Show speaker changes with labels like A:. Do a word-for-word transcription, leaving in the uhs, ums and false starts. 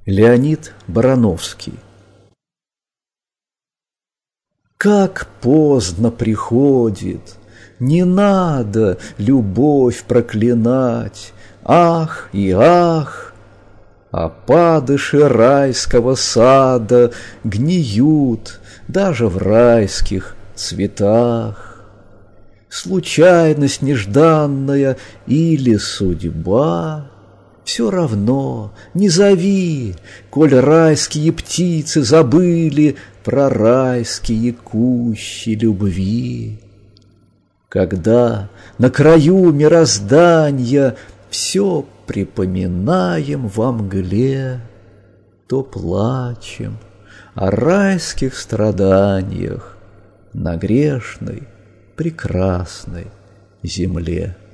A: Леонид Барановский. Как поздно приходит, не надо любовь проклинать, ах и ах, а падыши райского сада гниют даже в райских цветах. Случайность нежданная или судьба, все равно не зови, коль райские птицы забыли про райские кущи любви. Когда на краю мироздания все припоминаем во мгле, то плачем о райских страданиях на грешной прекрасной земле.